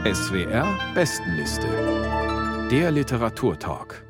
SWR Bestenliste. Der Literaturtalk.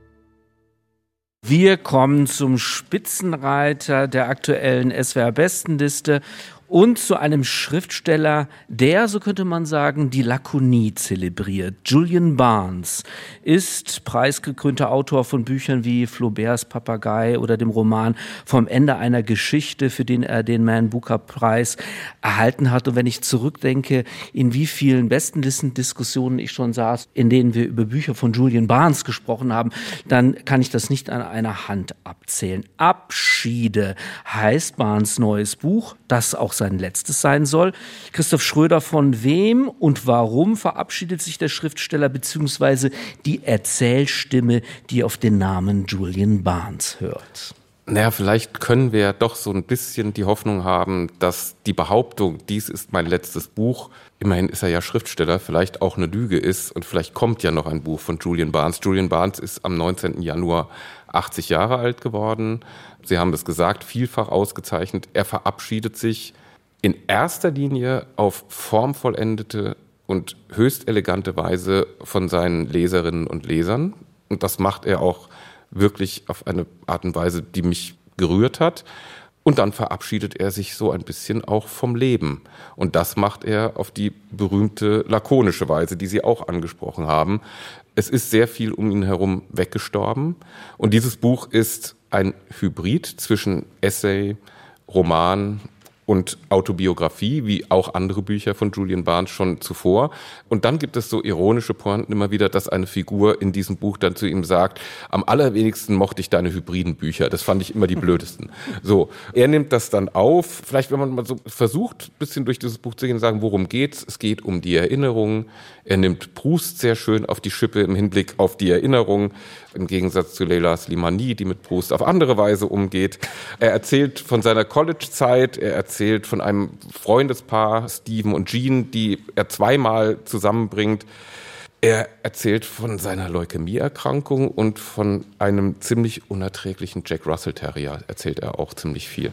Wir kommen zum Spitzenreiter der aktuellen SWR-Bestenliste und zu einem Schriftsteller, der, so könnte man sagen, die Lakonie zelebriert. Julian Barnes ist preisgekrönter Autor von Büchern wie Flauberts Papagei oder dem Roman Vom Ende einer Geschichte, für den er den Man Booker Preis erhalten hat. Und wenn ich zurückdenke, in wie vielen Bestenlistendiskussionen ich schon saß, in denen wir über Bücher von Julian Barnes gesprochen haben, dann kann ich das nicht an einer Hand abzählen. Abschiede heißt Barnes neues Buch, das auch sein letztes sein soll. Christoph Schröder, von wem und warum verabschiedet sich der Schriftsteller bzw. die Erzählstimme, die auf den Namen Julian Barnes hört? Naja, vielleicht können wir ja doch so ein bisschen die Hoffnung haben, dass die Behauptung, dies ist mein letztes Buch, immerhin ist er ja Schriftsteller, vielleicht auch eine Lüge ist und vielleicht kommt ja noch ein Buch von Julian Barnes. Julian Barnes ist am 19. Januar 80 Jahre alt geworden. Sie haben es gesagt, vielfach ausgezeichnet. Er verabschiedet sich in erster Linie auf formvollendete und höchst elegante Weise von seinen Leserinnen und Lesern. Und das macht er auch wirklich auf eine Art und Weise, die mich gerührt hat. Und dann verabschiedet er sich so ein bisschen auch vom Leben. Und das macht er auf die berühmte lakonische Weise, die Sie auch angesprochen haben. Es ist sehr viel um ihn herum weggestorben. Und dieses Buch ist ein Hybrid zwischen Essay, Roman und Autobiografie, wie auch andere Bücher von Julian Barnes schon zuvor. Und dann gibt es so ironische Pointen immer wieder, dass eine Figur in diesem Buch dann zu ihm sagt, am allerwenigsten mochte ich deine hybriden Bücher. Das fand ich immer die blödesten. So, er nimmt das dann auf. Vielleicht, wenn man mal so versucht, ein bisschen durch dieses Buch zu gehen und sagen, worum geht's? Es geht um die Erinnerungen. Er nimmt Proust sehr schön auf die Schippe im Hinblick auf die Erinnerung, im Gegensatz zu Leila Slimani, die mit Proust auf andere Weise umgeht. Er erzählt von seiner College-Zeit, er erzählt von einem Freundespaar, Steven und Jean, die er zweimal zusammenbringt. Er erzählt von seiner Leukämieerkrankung und von einem ziemlich unerträglichen Jack Russell Terrier erzählt er auch ziemlich viel.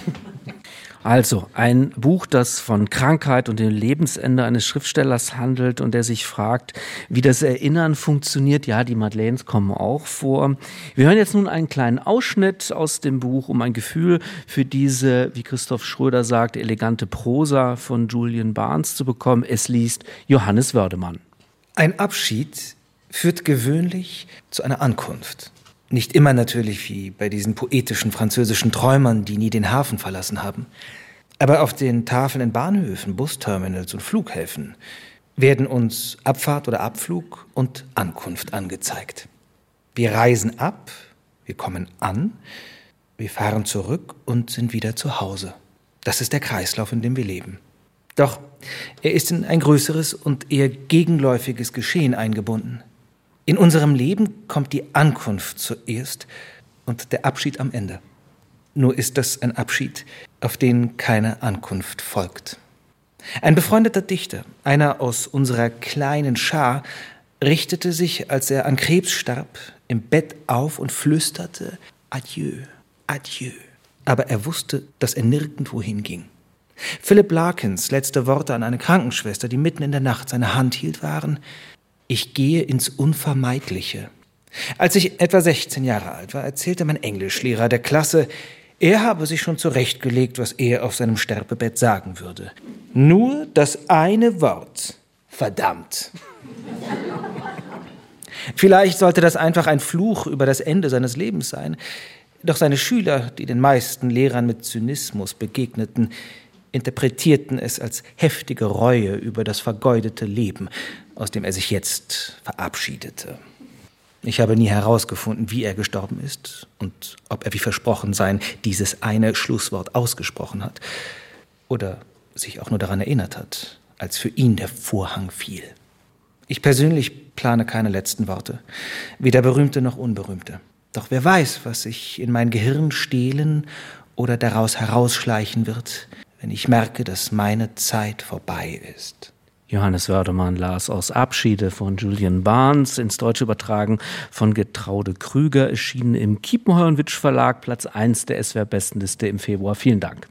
Also ein Buch, das von Krankheit und dem Lebensende eines Schriftstellers handelt und der sich fragt, wie das Erinnern funktioniert. Ja, die Madeleines kommen auch vor. Wir hören jetzt nun einen kleinen Ausschnitt aus dem Buch, um ein Gefühl für diese, wie Christoph Schröder sagt, elegante Prosa von Julian Barnes zu bekommen. Es liest Johannes Wördemann. Ein Abschied führt gewöhnlich zu einer Ankunft. Nicht immer natürlich wie bei diesen poetischen französischen Träumern, die nie den Hafen verlassen haben. Aber auf den Tafeln in Bahnhöfen, Busterminals und Flughäfen werden uns Abfahrt oder Abflug und Ankunft angezeigt. Wir reisen ab, wir kommen an, wir fahren zurück und sind wieder zu Hause. Das ist der Kreislauf, in dem wir leben. Doch er ist in ein größeres und eher gegenläufiges Geschehen eingebunden. In unserem Leben kommt die Ankunft zuerst und der Abschied am Ende. Nur ist das ein Abschied, auf den keine Ankunft folgt. Ein befreundeter Dichter, einer aus unserer kleinen Schar, richtete sich, als er an Krebs starb, im Bett auf und flüsterte Adieu, adieu. Aber er wusste, dass er nirgendwo hinging. Philip Larkins letzte Worte an eine Krankenschwester, die mitten in der Nacht seine Hand hielt, waren: Ich gehe ins Unvermeidliche. Als ich etwa 16 Jahre alt war, erzählte mein Englischlehrer der Klasse, er habe sich schon zurechtgelegt, was er auf seinem Sterbebett sagen würde. Nur das eine Wort: verdammt. Vielleicht sollte das einfach ein Fluch über das Ende seines Lebens sein. Doch seine Schüler, die den meisten Lehrern mit Zynismus begegneten, interpretierten es als heftige Reue über das vergeudete Leben, aus dem er sich jetzt verabschiedete. Ich habe nie herausgefunden, wie er gestorben ist und ob er wie versprochen dieses eine Schlusswort ausgesprochen hat oder sich auch nur daran erinnert hat, als für ihn der Vorhang fiel. Ich persönlich plane keine letzten Worte, weder berühmte noch unberühmte. Doch wer weiß, was sich in mein Gehirn stehlen oder daraus herausschleichen wird, wenn ich merke, dass meine Zeit vorbei ist. Johannes Wördemann las aus Abschiede von Julian Barnes, ins Deutsche übertragen von Gertraude Krüger, erschienen im Kiepenheuer-Witsch Verlag, Platz 1 der SWR-Bestenliste im Februar. Vielen Dank.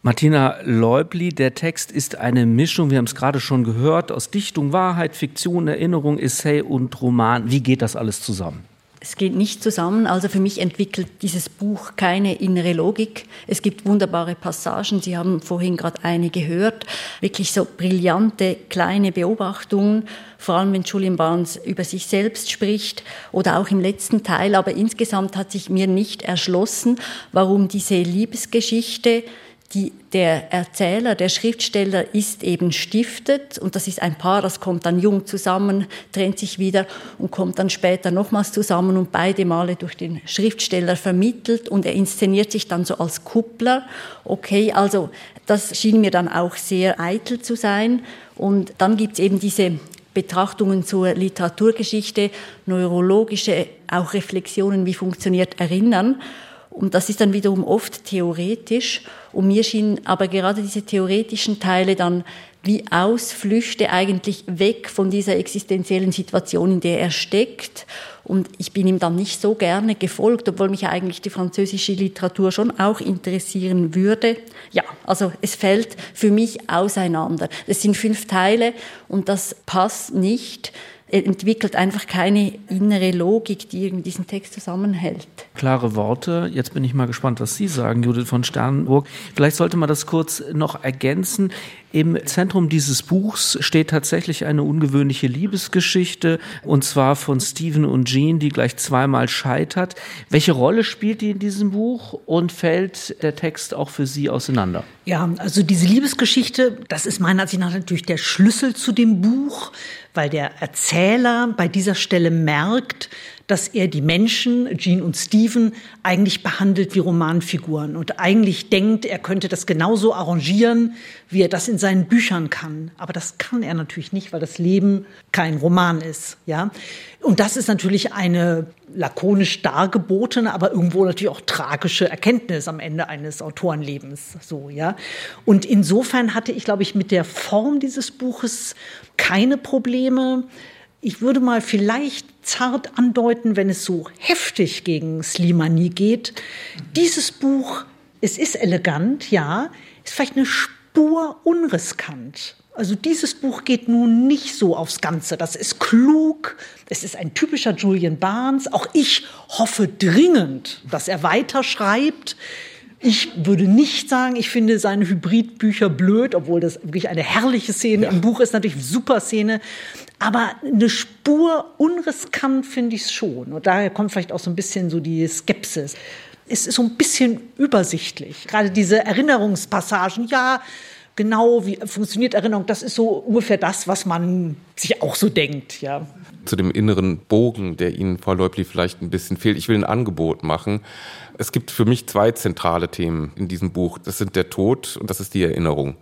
Martina Leubli, der Text ist eine Mischung, wir haben es gerade schon gehört, aus Dichtung, Wahrheit, Fiktion, Erinnerung, Essay und Roman. Wie geht das alles zusammen? Es geht nicht zusammen, also für mich entwickelt dieses Buch keine innere Logik. Es gibt wunderbare Passagen, Sie haben vorhin gerade eine gehört, wirklich so brillante kleine Beobachtungen, vor allem wenn Julian Barnes über sich selbst spricht oder auch im letzten Teil. Aber insgesamt hat sich mir nicht erschlossen, warum diese Liebesgeschichte, die der Erzähler, der Schriftsteller ist eben stiftet, und das ist ein Paar, das kommt dann jung zusammen, trennt sich wieder und kommt dann später nochmals zusammen und beide Male durch den Schriftsteller vermittelt, und er inszeniert sich dann so als Kuppler. Okay, also das schien mir dann auch sehr eitel zu sein. Und dann gibt es eben diese Betrachtungen zur Literaturgeschichte, neurologische, auch Reflexionen, wie funktioniert Erinnern. Und das ist dann wiederum oft theoretisch. Und mir schienen aber gerade diese theoretischen Teile dann wie Ausflüchte eigentlich weg von dieser existenziellen Situation, in der er steckt. Und ich bin ihm dann nicht so gerne gefolgt, obwohl mich eigentlich die französische Literatur schon auch interessieren würde. Ja, also es fällt für mich auseinander. Es sind 5 Teile und das passt nicht. Er entwickelt einfach keine innere Logik, die irgendwie diesen Text zusammenhält. Klare Worte. Jetzt bin ich mal gespannt, was Sie sagen, Judith von Sternburg. Vielleicht sollte man das kurz noch ergänzen. Im Zentrum dieses Buchs steht tatsächlich eine ungewöhnliche Liebesgeschichte, und zwar von Stephen und Jean, die gleich zweimal scheitert. Welche Rolle spielt die in diesem Buch, und fällt der Text auch für Sie auseinander? Ja, also diese Liebesgeschichte, das ist meiner Ansicht nach natürlich der Schlüssel zu dem Buch, weil der Erzähler bei dieser Stelle merkt, dass er die Menschen, Jean und Stephen, eigentlich behandelt wie Romanfiguren und eigentlich denkt, er könnte das genauso arrangieren, wie er das in seinen Büchern kann. Aber das kann er natürlich nicht, weil das Leben kein Roman ist, ja. Und das ist natürlich eine lakonisch dargebotene, aber irgendwo natürlich auch tragische Erkenntnis am Ende eines Autorenlebens, so, ja. Und insofern hatte ich, glaube ich, mit der Form dieses Buches keine Probleme. Ich würde mal vielleicht zart andeuten, wenn es so heftig gegen Slimani geht. Dieses Buch, es ist elegant, ja, ist vielleicht eine Spur unriskant. Also dieses Buch geht nun nicht so aufs Ganze. Das ist klug, es ist ein typischer Julian Barnes. Auch ich hoffe dringend, dass er weiterschreibt. Ich würde nicht sagen, ich finde seine Hybridbücher blöd, obwohl das wirklich eine herrliche Szene im Buch ist, natürlich eine super Szene. Aber eine Spur unriskant finde ich es schon. Und daher kommt vielleicht auch so ein bisschen so die Skepsis. Es ist so ein bisschen übersichtlich. Gerade diese Erinnerungspassagen, ja, genau, wie funktioniert Erinnerung, das ist so ungefähr das, was man sich auch so denkt, ja. Zu dem inneren Bogen, der Ihnen, Frau Leubli, vielleicht ein bisschen fehlt. Ich will ein Angebot machen. Es gibt für mich 2 zentrale Themen in diesem Buch. Das sind der Tod und das ist die Erinnerung.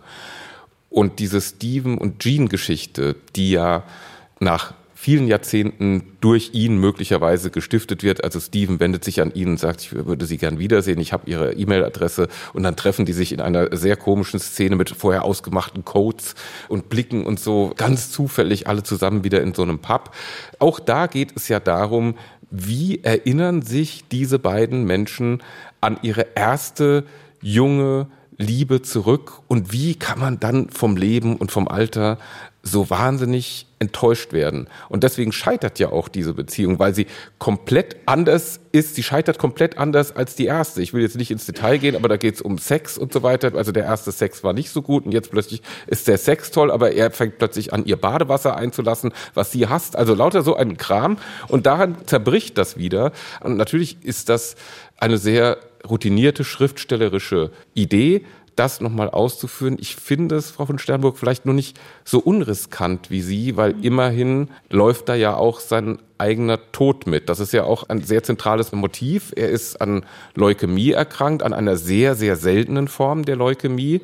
Und diese Stephen- und Jean-Geschichte, die ja nach vielen Jahrzehnten durch ihn möglicherweise gestiftet wird. Also Stephen wendet sich an ihn und sagt, ich würde Sie gern wiedersehen, ich habe Ihre E-Mail-Adresse, und dann treffen die sich in einer sehr komischen Szene mit vorher ausgemachten Codes und Blicken und so ganz zufällig alle zusammen wieder in so einem Pub. Auch da geht es ja darum, wie erinnern sich diese beiden Menschen an ihre erste junge Liebe zurück, und wie kann man dann vom Leben und vom Alter so wahnsinnig enttäuscht werden. Und deswegen scheitert ja auch diese Beziehung, weil sie komplett anders ist. Sie scheitert komplett anders als die erste. Ich will jetzt nicht ins Detail gehen, aber da geht es um Sex und so weiter. Also der erste Sex war nicht so gut, und jetzt plötzlich ist der Sex toll, aber er fängt plötzlich an, ihr Badewasser einzulassen, was sie hasst. Also lauter so ein Kram, und daran zerbricht das wieder. Und natürlich ist das eine sehr routinierte schriftstellerische Idee, das nochmal auszuführen. Ich finde es, Frau von Sternburg, vielleicht nur nicht so unriskant wie Sie, weil immerhin läuft da ja auch sein eigener Tod mit. Das ist ja auch ein sehr zentrales Motiv. Er ist an Leukämie erkrankt, an einer sehr, sehr seltenen Form der Leukämie.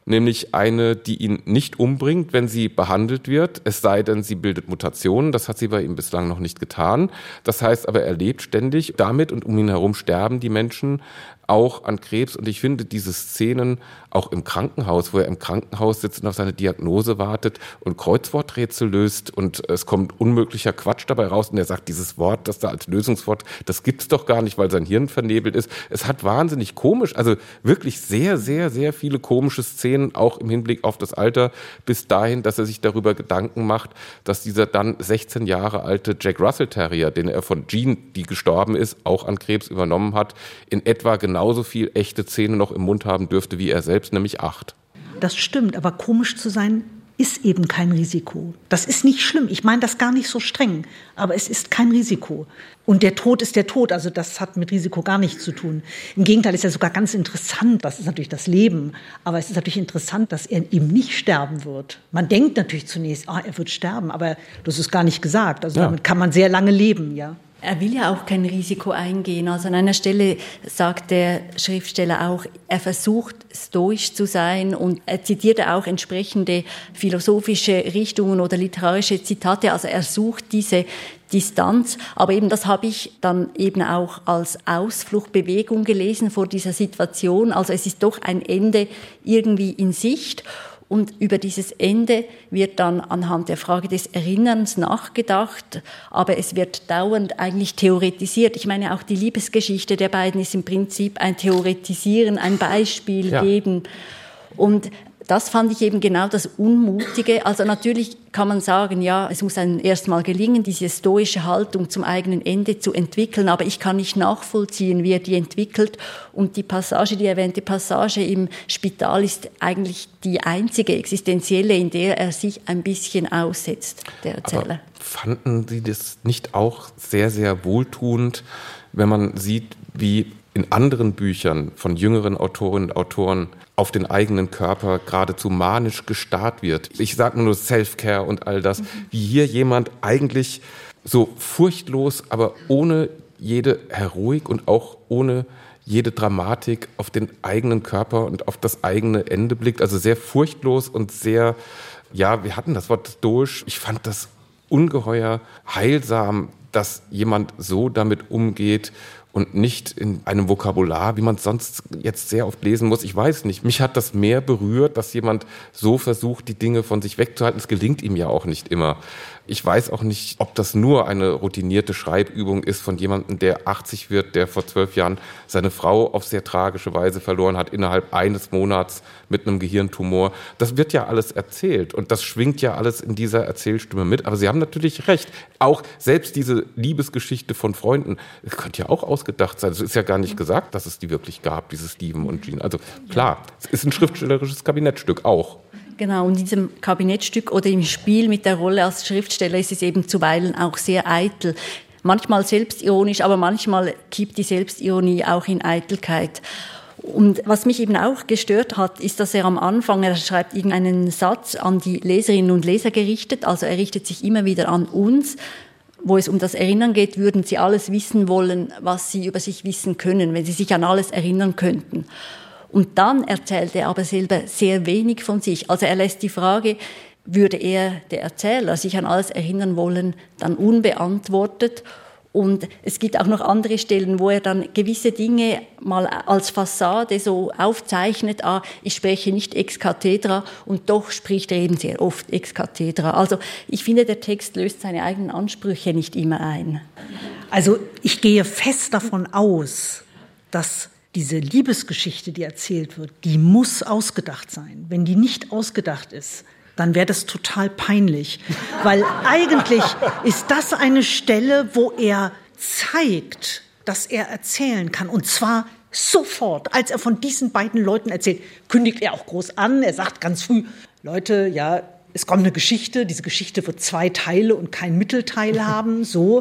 nämlich eine, die ihn nicht umbringt, wenn sie behandelt wird, es sei denn, sie bildet Mutationen. Das hat sie bei ihm bislang noch nicht getan. Das heißt aber, er lebt ständig damit und um ihn herum sterben die Menschen auch an Krebs. Und ich finde diese Szenen auch im Krankenhaus, wo er im Krankenhaus sitzt und auf seine Diagnose wartet und Kreuzworträtsel löst und es kommt unmöglicher Quatsch dabei raus und er sagt, dieses Wort, das da als Lösungswort, das gibt's doch gar nicht, weil sein Hirn vernebelt ist. Es hat wahnsinnig komisch, also wirklich sehr, sehr, sehr viele komische Szenen, auch im Hinblick auf das Alter, bis dahin, dass er sich darüber Gedanken macht, dass dieser dann 16 Jahre alte Jack Russell Terrier, den er von Jean, die gestorben ist, auch an Krebs übernommen hat, in etwa genauso viel echte Zähne noch im Mund haben dürfte wie er selbst, nämlich 8. Das stimmt, aber komisch zu sein ist eben kein Risiko. Das ist nicht schlimm. Ich meine das gar nicht so streng, aber es ist kein Risiko. Und der Tod ist der Tod, also das hat mit Risiko gar nichts zu tun. Im Gegenteil, ist ja sogar ganz interessant, das ist natürlich das Leben, aber es ist natürlich interessant, dass er eben nicht sterben wird. Man denkt natürlich zunächst, er wird sterben, aber das ist gar nicht gesagt. Also damit kann man sehr lange leben, ja. Er will ja auch kein Risiko eingehen. Also an einer Stelle sagt der Schriftsteller auch, er versucht stoisch zu sein und er zitiert auch entsprechende philosophische Richtungen oder literarische Zitate. Also er sucht diese Distanz. Aber eben das habe ich dann eben auch als Ausfluchtbewegung gelesen vor dieser Situation. Also es ist doch ein Ende irgendwie in Sicht. Und über dieses Ende wird dann anhand der Frage des Erinnerns nachgedacht, aber es wird dauernd eigentlich theoretisiert. Ich meine, auch die Liebesgeschichte der beiden ist im Prinzip ein Theoretisieren, ein Beispiel geben. Und das fand ich eben genau das Unmutige. Also natürlich kann man sagen, ja, es muss einem erstmal gelingen, diese stoische Haltung zum eigenen Ende zu entwickeln, aber ich kann nicht nachvollziehen, wie er die entwickelt. Und die Passage, die erwähnte Passage im Spital ist eigentlich die einzige existenzielle, in der er sich ein bisschen aussetzt, der Erzähler. Aber fanden Sie das nicht auch sehr, sehr wohltuend, wenn man sieht, wie in anderen Büchern von jüngeren Autorinnen und Autoren auf den eigenen Körper geradezu manisch gestarrt wird. Ich sage nur Self-Care und all das, wie hier jemand eigentlich so furchtlos, aber ohne jede Heroik und auch ohne jede Dramatik auf den eigenen Körper und auf das eigene Ende blickt. Also sehr furchtlos und sehr, ja, wir hatten das Wort stoisch. Ich fand das ungeheuer heilsam, dass jemand so damit umgeht und nicht in einem Vokabular, wie man es sonst jetzt sehr oft lesen muss. Ich weiß nicht. Mich hat das mehr berührt, dass jemand so versucht, die Dinge von sich wegzuhalten. Es gelingt ihm ja auch nicht immer. Ich weiß auch nicht, ob das nur eine routinierte Schreibübung ist von jemandem, der 80 wird, der vor 12 Jahren seine Frau auf sehr tragische Weise verloren hat, innerhalb eines Monats mit einem Gehirntumor. Das wird ja alles erzählt und das schwingt ja alles in dieser Erzählstimme mit. Aber Sie haben natürlich recht. Auch selbst diese Liebesgeschichte von Freunden, das könnte ja auch ausgedacht sein. Es ist ja gar nicht gesagt, dass es die wirklich gab, diese Steven und Jean. Also klar, es ist ein schriftstellerisches Kabinettstück auch. Genau, und in diesem Kabinettstück oder im Spiel mit der Rolle als Schriftsteller ist es eben zuweilen auch sehr eitel. Manchmal selbstironisch, aber manchmal kippt die Selbstironie auch in Eitelkeit. Und was mich eben auch gestört hat, ist, dass er am Anfang, er schreibt irgendeinen Satz an die Leserinnen und Leser gerichtet, also er richtet sich immer wieder an uns, wo es um das Erinnern geht, würden sie alles wissen wollen, was sie über sich wissen können, wenn sie sich an alles erinnern könnten. Und dann erzählt er aber selber sehr wenig von sich. Also er lässt die Frage, würde er, der Erzähler, sich an alles erinnern wollen, dann unbeantwortet. Und es gibt auch noch andere Stellen, wo er dann gewisse Dinge mal als Fassade so aufzeichnet. Ich spreche nicht ex cathedra und doch spricht er eben sehr oft ex cathedra. Also ich finde, der Text löst seine eigenen Ansprüche nicht immer ein. Also ich gehe fest davon aus, dass diese Liebesgeschichte, die erzählt wird, die muss ausgedacht sein. Wenn die nicht ausgedacht ist, dann wäre das total peinlich. Weil eigentlich ist das eine Stelle, wo er zeigt, dass er erzählen kann. Und zwar sofort, als er von diesen beiden Leuten erzählt, kündigt er auch groß an. Er sagt ganz früh, Leute, ja, es kommt eine Geschichte. Diese Geschichte wird 2 Teile und kein Mittelteil haben. So.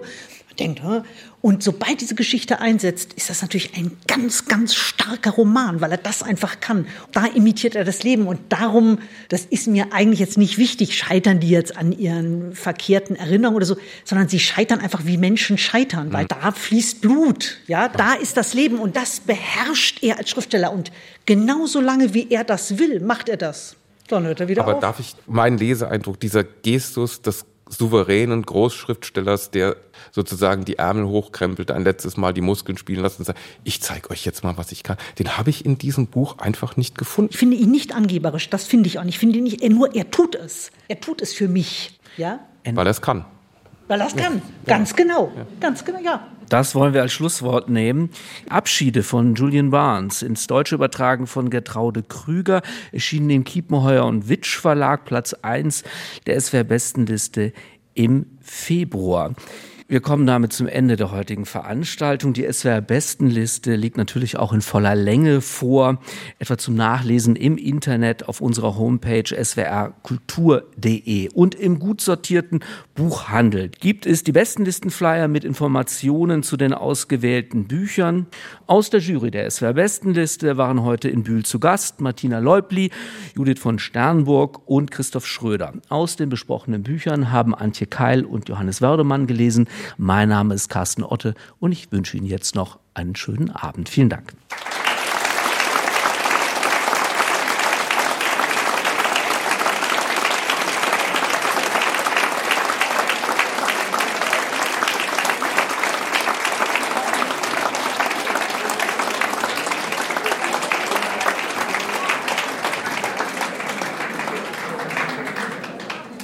Denkt, und sobald diese Geschichte einsetzt, ist das natürlich ein ganz, ganz starker Roman, weil er das einfach kann. Da imitiert er das Leben und darum, das ist mir eigentlich jetzt nicht wichtig, scheitern die jetzt an ihren verkehrten Erinnerungen oder so, sondern sie scheitern einfach, wie Menschen scheitern, weil da fließt Blut, ja, da ist das Leben und das beherrscht er als Schriftsteller und genauso lange, wie er das will, macht er das. Dann hört er wieder auf. Aber darf ich meinen Leseeindruck, dieser Gestus des souveränen Großschriftstellers, der sozusagen die Ärmel hochkrempelt, ein letztes Mal die Muskeln spielen lässt und sagt, ich zeige euch jetzt mal, was ich kann. Den habe ich in diesem Buch einfach nicht gefunden. Ich finde ihn nicht angeberisch, das finde ich auch nicht. Ich finde ihn nicht, nur er tut es. Er tut es für mich. Ja? Weil er es kann. Weil er es kann. Ganz genau. Ganz genau, ja. Das wollen wir als Schlusswort nehmen. Abschiede von Julian Barnes, ins Deutsche übertragen von Gertraude Krüger, erschienen im Kiepenheuer und Witsch Verlag, Platz 1 der SWR-Bestenliste im Februar. Wir kommen damit zum Ende der heutigen Veranstaltung. Die SWR-Bestenliste liegt natürlich auch in voller Länge vor, etwa zum Nachlesen im Internet auf unserer Homepage swrkultur.de. Und im gut sortierten Buchhandel gibt es die Bestenlistenflyer mit Informationen zu den ausgewählten Büchern. Aus der Jury der SWR-Bestenliste waren heute in Bühl zu Gast Martina Leubli, Judith von Sternburg und Christoph Schröder. Aus den besprochenen Büchern haben Antje Keil und Johannes Wördemann gelesen. Mein Name ist Carsten Otte und ich wünsche Ihnen jetzt noch einen schönen Abend. Vielen Dank.